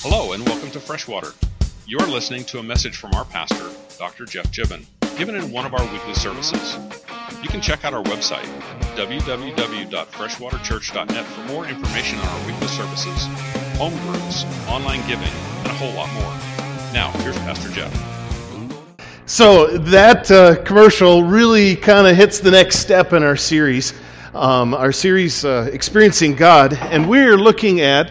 Hello and welcome to Freshwater. You are listening to a message from our pastor, Dr. Jeff Gibbon, given in one of our weekly services. You can check out our website, www.freshwaterchurch.net, for more information on our weekly services, home groups, online giving, and a whole lot more. Now, here's Pastor Jeff. So that commercial really kind of hits the next step in our series, Experiencing God, and we're looking at,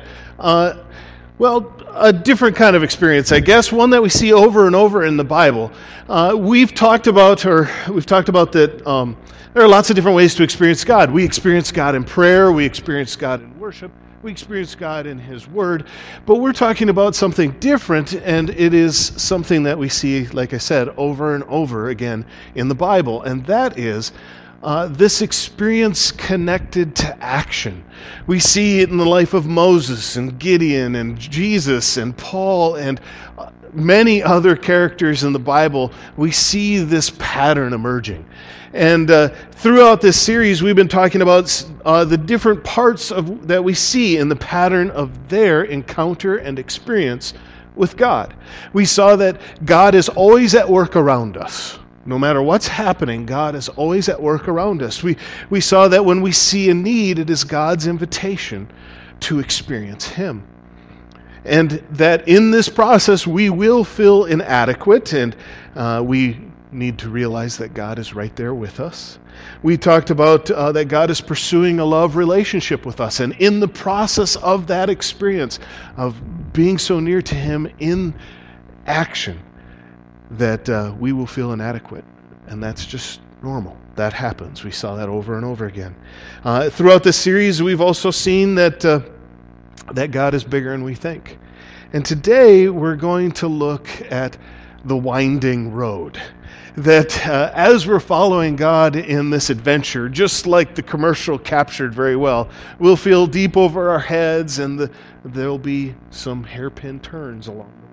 a different kind of experience, I guess, one that we see over and over in the Bible. We've talked about that there are lots of different ways to experience God. We experience God in prayer, we experience God in worship, we experience God in His Word, but we're talking about something different, and it is something that we see, like I said, over and over again in the Bible, and that is this experience connected to action. We see it in the life of Moses and Gideon and Jesus and Paul and many other characters in the Bible. We see this pattern emerging. And throughout this series, we've been talking about the different parts that we see in the pattern of their encounter and experience with God. We saw that God is always at work around us. No matter what's happening, God is always at work around us. We saw that when we see a need, it is God's invitation to experience Him. And that in this process, we will feel inadequate, and we need to realize that God is right there with us. We talked about that God is pursuing a love relationship with us, and in the process of that experience of being so near to Him in action, that we will feel inadequate, and that's just normal. That happens. We saw that over and over again. Throughout this series, we've also seen that God is bigger than we think. And today, we're going to look at the winding road. That as we're following God in this adventure, just like the commercial captured very well, we'll feel deep over our heads, and there'll be some hairpin turns along the way.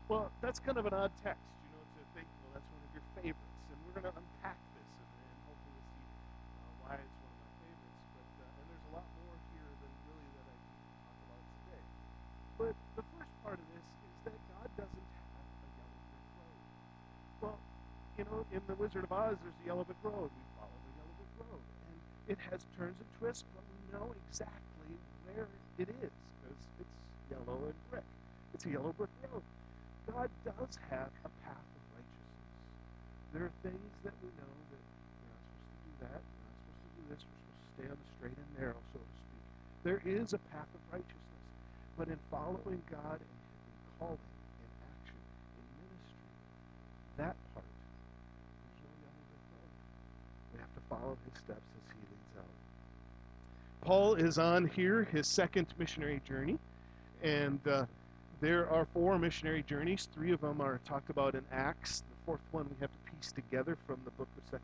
Well, that's kind of an odd text, to think, well, that's one of your favorites. And we're going to unpack this and hopefully we'll see why it's one of my favorites. And there's a lot more here than really that I can talk about today. But the first part of this is that God doesn't have a yellow brick road. Well, in The Wizard of Oz, there's a yellow brick road. We follow the yellow brick road. And it has turns and twists, but we know exactly where it is because it's yellow and brick. It's a yellow brick road. God does have a path of righteousness. There are things that we know that we're not supposed to do that, we're not supposed to do this, we're supposed to stay on the straight and narrow, so to speak. There is a path of righteousness. But in following God and in calling, in action, in ministry, that part, there's no yellow brick road. We have to follow his steps as he leads out. Paul is on here, his second missionary journey, and there are 4 missionary journeys. 3 of them are talked about in Acts. The 4th one we have to piece together from the book of 2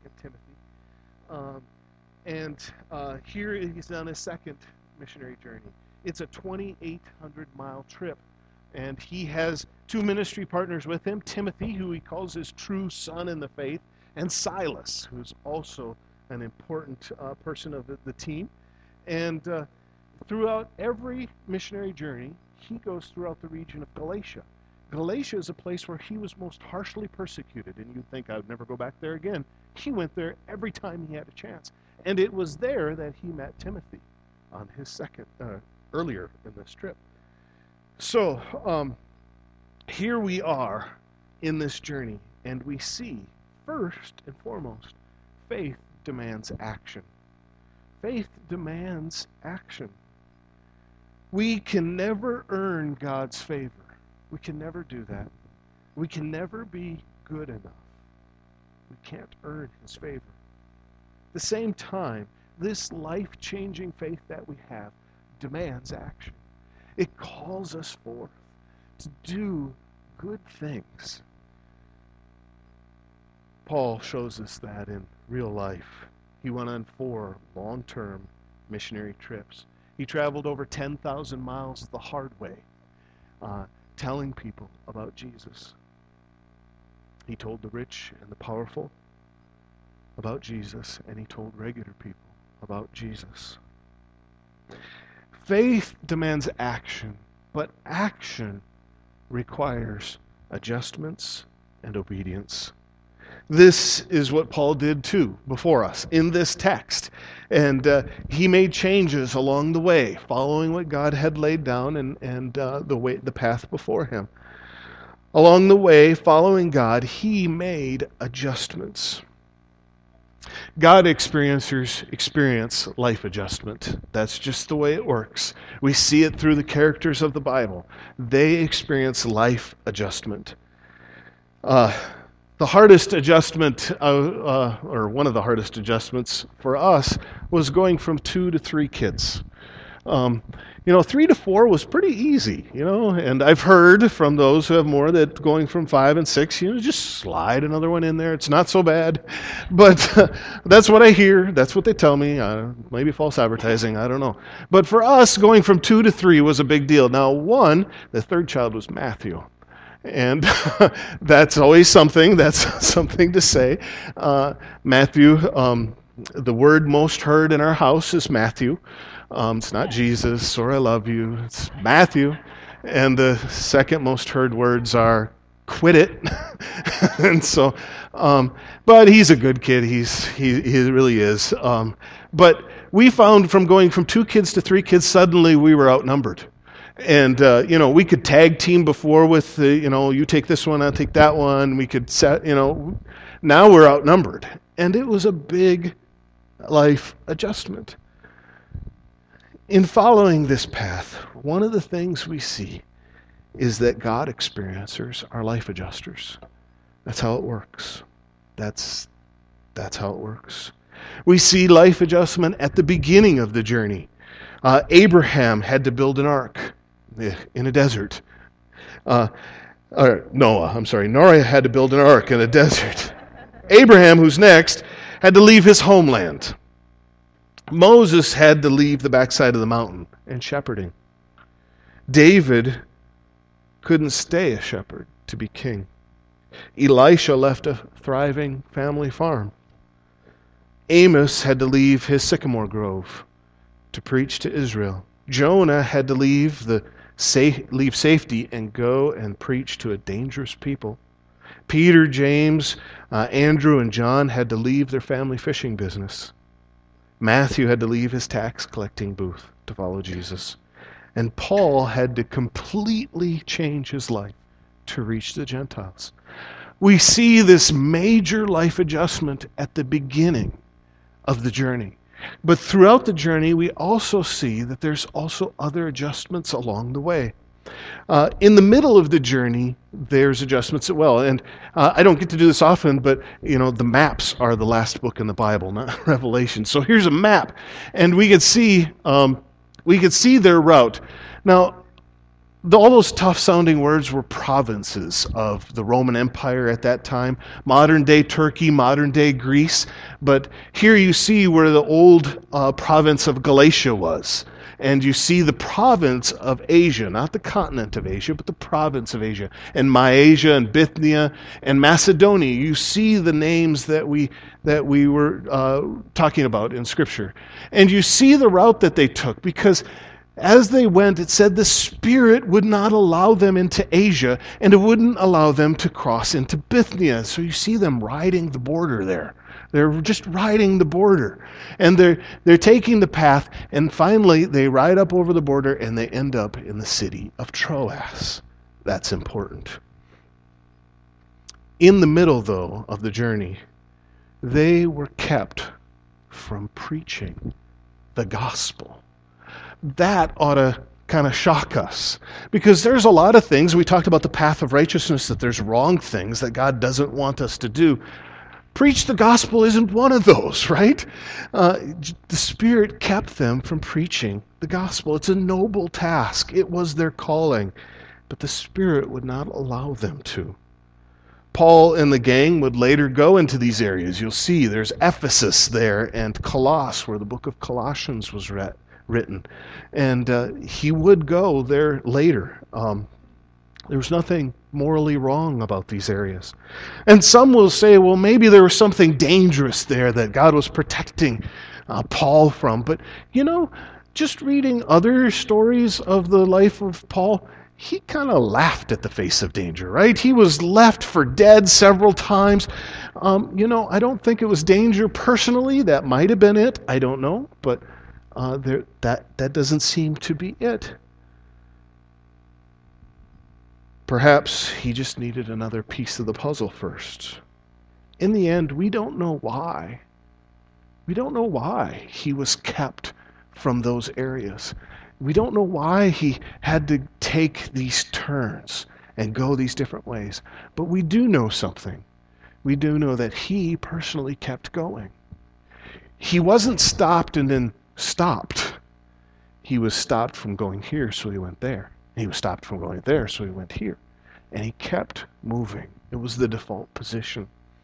Timothy. Here he's on his second missionary journey. It's a 2,800-mile trip. And he has 2 ministry partners with him, Timothy, who he calls his true son in the faith, and Silas, who's also an important person of the team. And throughout every missionary journey, he goes throughout the region of Galatia. Galatia is a place where he was most harshly persecuted, and you'd think I would never go back there again. He went there every time he had a chance. And it was there that he met Timothy on his earlier in this trip. So, here we are in this journey, and we see, first and foremost, faith demands action. Faith demands action. We can never earn God's favor. We can never do that. We can never be good enough. We can't earn his favor. At the same time, this life-changing faith that we have demands action. It calls us forth to do good things. Paul shows us that in real life. He went on 4 long-term missionary trips. He traveled over 10,000 miles the hard way, telling people about Jesus. He told the rich and the powerful about Jesus, and he told regular people about Jesus. Faith demands action, but action requires adjustments and obedience. This is what Paul did too before us in this text. And he made changes along the way, following what God had laid down and the path before him. Along the way, following God, he made adjustments. God experiencers experience life adjustment. That's just the way it works. We see it through the characters of the Bible. They experience life adjustment. The hardest adjustment, or one of the hardest adjustments for us, was going from 2 to 3 kids. 3 to 4 was pretty easy, and I've heard from those who have more that going from 5 and 6, just slide another one in there. It's not so bad. But that's what I hear. That's what they tell me. Maybe false advertising. I don't know. But for us, going from 2 to 3 was a big deal. Now, the third child was Matthew. And that's always something. That's something to say. Matthew, the word most heard in our house is Matthew. It's not Jesus or I love you. It's Matthew. And the second most heard words are quit it. And so, but he's a good kid. He really is. But we found from going from 2 kids to 3 kids, suddenly we were outnumbered. And, we could tag team before with, you take this one, I'll take that one. We could set, now we're outnumbered. And it was a big life adjustment. In following this path, one of the things we see is that God experiencers are life adjusters. That's how it works. That's how it works. We see life adjustment at the beginning of the journey. Abraham had to build an ark in a desert. Noah had to build an ark in a desert. Abraham, who's next, had to leave his homeland. Moses had to leave the backside of the mountain and shepherding. David couldn't stay a shepherd. to be king. Elisha left a thriving family farm. Amos had to leave his sycamore grove to preach to Israel. Jonah had to leave safety and go and preach to a dangerous people. Peter, James, Andrew, and John had to leave their family fishing business. Matthew had to leave his tax collecting booth to follow Jesus. And Paul had to completely change his life to reach the Gentiles. We see this major life adjustment at the beginning of the journey. But throughout the journey, we also see that there's also other adjustments along the way. In the middle of the journey, there's adjustments as well. And I don't get to do this often, but the maps are the last book in the Bible, not Revelation. So here's a map, and we could see their route. Now, all those tough-sounding words were provinces of the Roman Empire at that time. Modern-day Turkey, modern-day Greece. But here you see where the old province of Galatia was. And you see the province of Asia, not the continent of Asia, but the province of Asia. And Mysia and Bithynia and Macedonia. You see the names that we were talking about in Scripture. And you see the route that they took, because as they went, it said the Spirit would not allow them into Asia, and it wouldn't allow them to cross into Bithynia. So you see them riding the border there. They're just riding the border. And they're taking the path, and finally they ride up over the border, and they end up in the city of Troas. That's important. In the middle, though, of the journey, they were kept from preaching the gospel. That ought to kind of shock us, because there's a lot of things. We talked about the path of righteousness, that there's wrong things that God doesn't want us to do. Preach the gospel isn't one of those, right? The Spirit kept them from preaching the gospel. It's a noble task. It was their calling, but the Spirit would not allow them to. Paul and the gang would later go into these areas. You'll see there's Ephesus there and Colossus, where the book of Colossians was written. And he would go there later. There was nothing morally wrong about these areas. And some will say, well, maybe there was something dangerous there that God was protecting Paul from. But, just reading other stories of the life of Paul, he kind of laughed at the face of danger, right? He was left for dead several times. I don't think it was danger personally. That might have been it. I don't know. But that doesn't seem to be it. Perhaps he just needed another piece of the puzzle first. In the end, we don't know why. We don't know why he was kept from those areas. We don't know why he had to take these turns and go these different ways. But we do know something. We do know that he personally kept going. He wasn't stopped and then stopped. He was stopped from going here, so he went there. He was stopped from going there, so he went here. And he kept moving. It was the default position.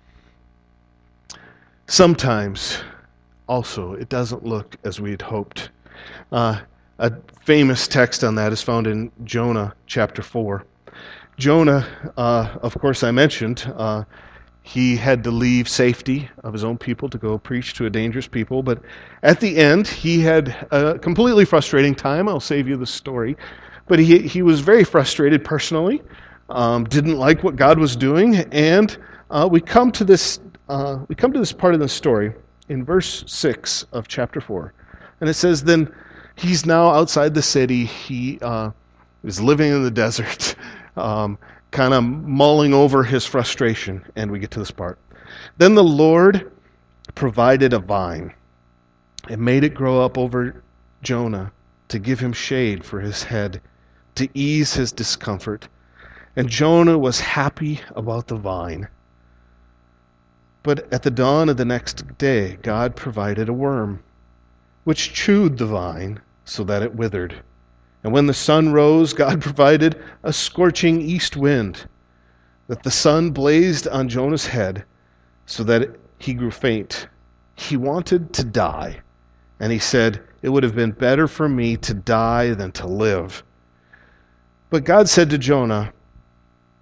Sometimes, also, it doesn't look as we had hoped. A famous text on that is found in Jonah chapter 4. Jonah, of course, I mentioned, he had to leave safety of his own people to go preach to a dangerous people. But at the end, he had a completely frustrating time. I'll save you the story. But he was very frustrated personally, didn't like what God was doing, and we come to this part of the story in verse 6 of chapter 4, and it says, "Then he's now outside the city. He is living in the desert, kind of mulling over his frustration." And we get to this part. "Then the Lord provided a vine and made it grow up over Jonah to give him shade for his head, to ease his discomfort. And Jonah was happy about the vine. But at the dawn of the next day, God provided a worm, which chewed the vine so that it withered. And when the sun rose, God provided a scorching east wind, that the sun blazed on Jonah's head so that he grew faint. He wanted to die, and he said, 'It would have been better for me to die than to live.' But God said to Jonah,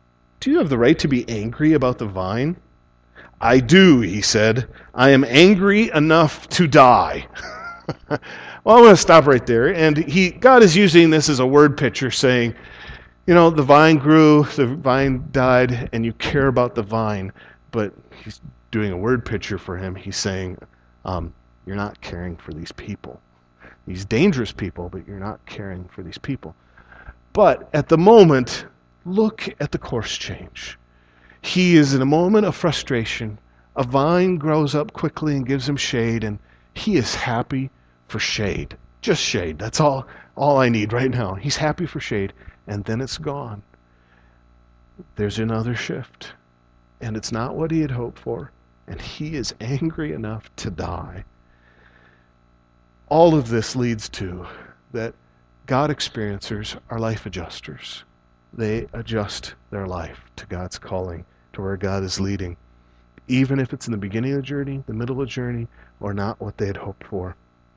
"Do you have the right to be angry about the vine?" "I do," he said. "I am angry enough to die." Well, I'm going to stop right there. And God is using this as a word picture, saying, the vine grew, the vine died, and you care about the vine. But he's doing a word picture for him. He's saying, you're not caring for these people. These dangerous people, but you're not caring for these people. But at the moment, look at the course change. He is in a moment of frustration. A vine grows up quickly and gives him shade, and he is happy for shade. Just shade. That's all I need right now. He's happy for shade, and then it's gone. There's another shift, and it's not what he had hoped for, and he is angry enough to die. All of this leads to that God experiencers are life adjusters. They adjust their life to God's calling, to where God is leading, even if it's in the beginning of the journey, the middle of the journey, or not what they had hoped for.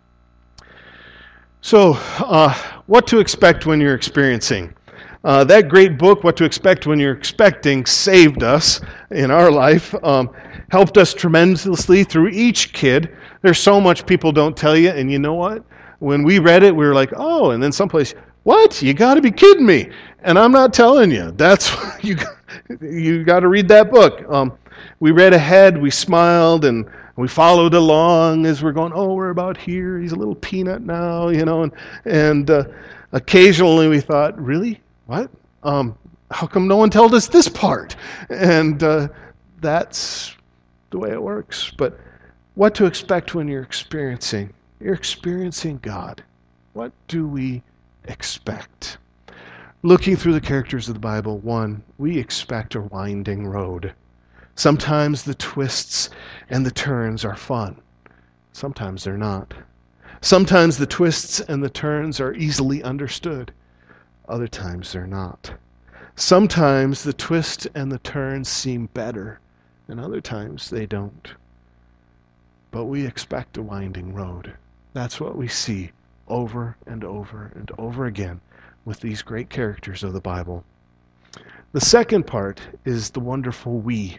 So, what to expect when you're experiencing? That great book, What to Expect When You're Expecting, saved us in our life, helped us tremendously through each kid. There's so much people don't tell you, and you know what? When we read it, we were like, oh, and then someplace, what? You got to be kidding me. And I'm not telling you. That's you got to read that book. We read ahead, we smiled, and we followed along as we're going, oh, we're about here. He's a little peanut now, and occasionally we thought, really? What? How come no one told us this part? And that's the way it works. But what to expect when you're experiencing? You're experiencing God. What do we expect? Looking through the characters of the Bible, one, we expect a winding road. Sometimes the twists and the turns are fun. Sometimes they're not. Sometimes the twists and the turns are easily understood. Other times they're not. Sometimes the twists and the turns seem better, and other times they don't. But we expect a winding road. That's what we see over and over and over again with these great characters of the Bible. The second part is the wonderful we.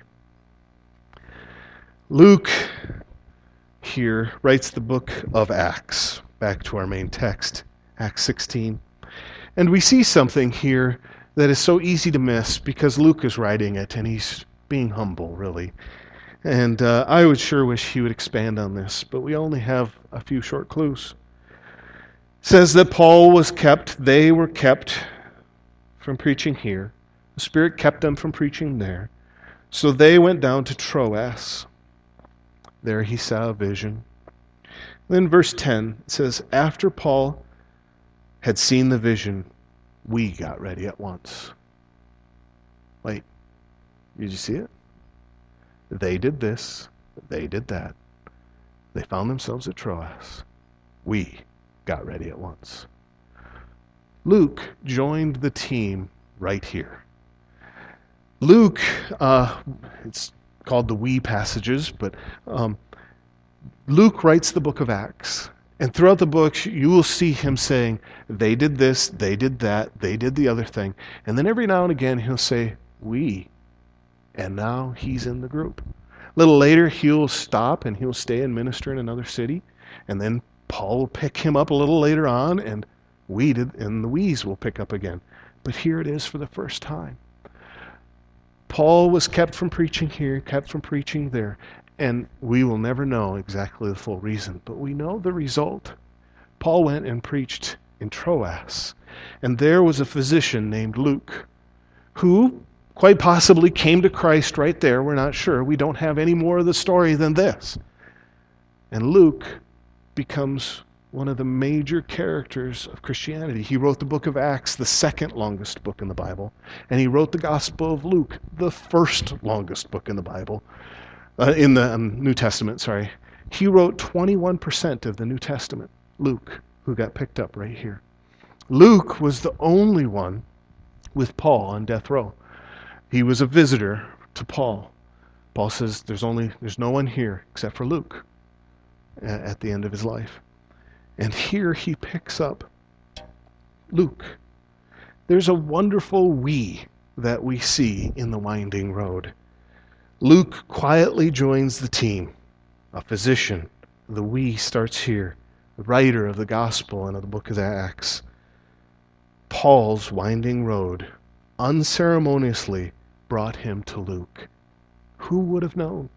Luke here writes the book of Acts, back to our main text, Acts 16. And we see something here that is so easy to miss because Luke is writing it and he's being humble, really. And I would sure wish he would expand on this, but we only have a few short clues. It says that they were kept from preaching here. The Spirit kept them from preaching there. So they went down to Troas. There he saw a vision. Then verse 10 says, after Paul had seen the vision, we got ready at once. Wait, did you see it? They did this, they did that. They found themselves at Troas. We got ready at once. Luke joined the team right here. Luke, it's called the we passages, but Luke writes the book of Acts. And throughout the book, you will see him saying, they did this, they did that, they did the other thing. And then every now and again, he'll say, we. And now he's in the group. A little later, he'll stop and he'll stay and minister in another city. And then Paul will pick him up a little later on, and the we's will pick up again. But here it is for the first time. Paul was kept from preaching here, kept from preaching there. And we will never know exactly the full reason, but we know the result. Paul went and preached in Troas, and there was a physician named Luke, who quite possibly came to Christ right there. We're not sure. We don't have any more of the story than this. And Luke becomes one of the major characters of Christianity. He wrote the book of Acts, the second longest book in the Bible, and he wrote the Gospel of Luke, the first longest book in the Bible. In the New Testament, sorry. He wrote 21% of the New Testament, Luke, who got picked up right here. Luke was the only one with Paul on death row. He was a visitor to Paul. Paul says there's no one here except for Luke at the end of his life. And here he picks up Luke. There's a wonderful we that we see in the winding road. Luke quietly joins the team, a physician. The we starts here, the writer of the gospel and of the book of Acts. Paul's winding road unceremoniously brought him to Luke. Who would have known?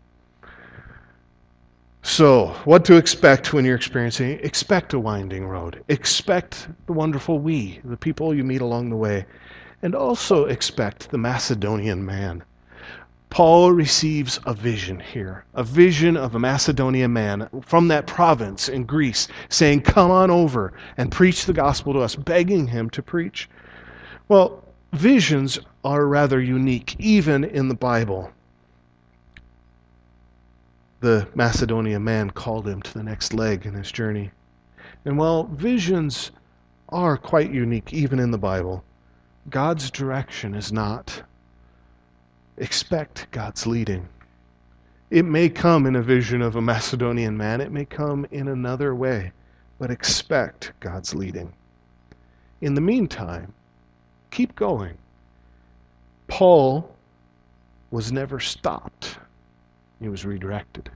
So, what to expect when you're experiencing? Expect a winding road. Expect the wonderful we, the people you meet along the way. And also expect the Macedonian man. Paul receives a vision here, a vision of a Macedonian man from that province in Greece, saying, come on over and preach the gospel to us, begging him to preach. Well, visions are rather unique, even in the Bible. The Macedonian man called him to the next leg in his journey. And while visions are quite unique, even in the Bible, God's direction is not. Expect God's leading. It may come in a vision of a Macedonian man. It may come in another way, but expect God's leading. In the meantime, keep going. Paul was never stopped. He was redirected.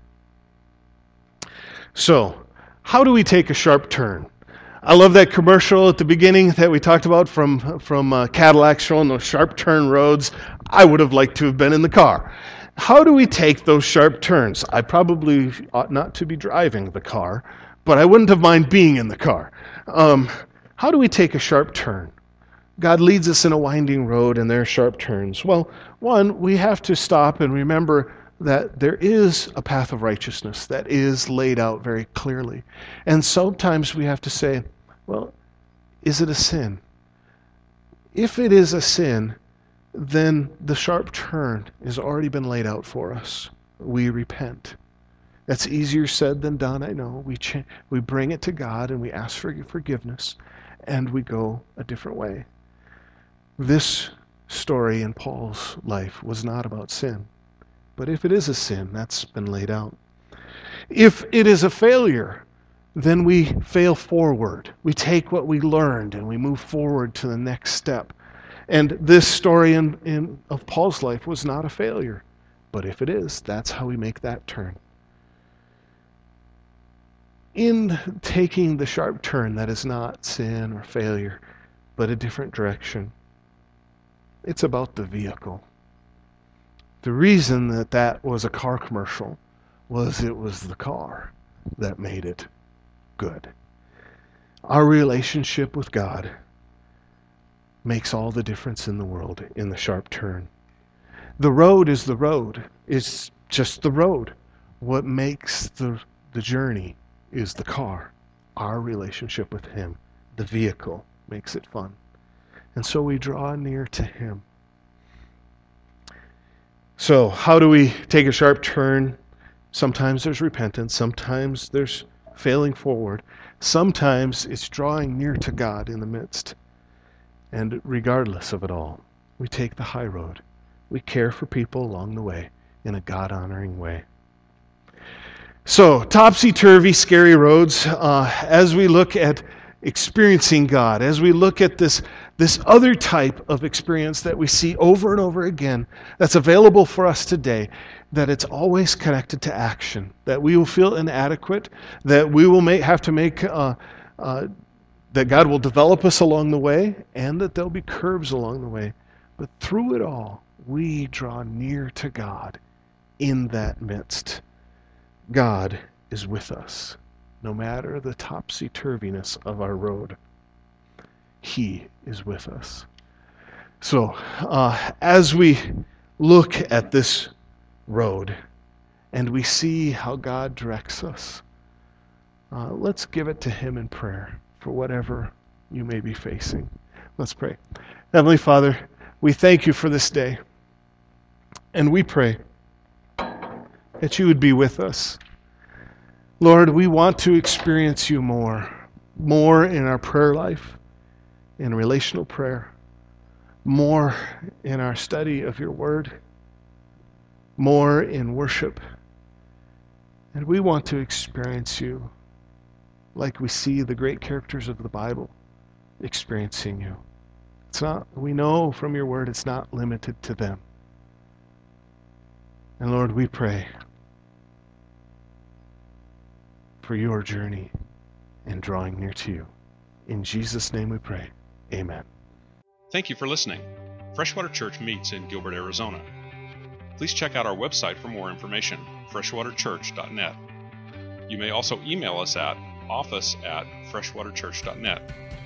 So, how do we take a sharp turn? I love that commercial at the beginning that we talked about from Cadillac showing those sharp turn roads. I would have liked to have been in the car. How do we take those sharp turns? I probably ought not to be driving the car, but I wouldn't have minded being in the car. How do we take a sharp turn? God leads us in a winding road and there are sharp turns. Well, one, we have to stop and remember that there is a path of righteousness that is laid out very clearly. And sometimes we have to say, well, is it a sin? If it is a sin, then the sharp turn has already been laid out for us. We repent. That's easier said than done, I know. We bring it to God and we ask for forgiveness and we go a different way. This story in Paul's life was not about sin. But if it is a sin, that's been laid out. If it is a failure, then we fail forward. We take what we learned and we move forward to the next step. And this story of Paul's life was not a failure. But if it is, that's how we make that turn. In taking the sharp turn that is not sin or failure, but a different direction, it's about the vehicle. The reason that was a car commercial was it was the car that made it good. Our relationship with God makes all the difference in the world in the sharp turn. The road is the road. It's just the road. What makes the journey is the car. Our relationship with Him, the vehicle, makes it fun. And so we draw near to Him. So, how do we take a sharp turn? Sometimes there's repentance. Sometimes there's failing forward. Sometimes it's drawing near to God in the midst. And regardless of it all, we take the high road. We care for people along the way in a God-honoring way. So, topsy-turvy, scary roads, as we look at experiencing God, as we look at this other type of experience that we see over and over again that's available for us today, that it's always connected to action, that we will feel inadequate, that we will have to make, that God will develop us along the way, and that there'll be curves along the way. But through it all, we draw near to God in that midst. God is with us, no matter the topsy-turviness of our road. He is with us. So, as we look at this road and we see how God directs us, let's give it to Him in prayer for whatever you may be facing. Let's pray. Heavenly Father, we thank You for this day, and we pray that You would be with us. Lord, we want to experience You more in our prayer life, in relational prayer, more in our study of Your Word, more in worship. And we want to experience You like we see the great characters of the Bible experiencing You. We know from your word it's not limited to them. And Lord, we pray for your journey and drawing near to you. In Jesus' name we pray. Amen. Thank you for listening. Freshwater Church meets in Gilbert, Arizona. Please check out our website for more information, freshwaterchurch.net. You may also email us at office@freshwaterchurch.net.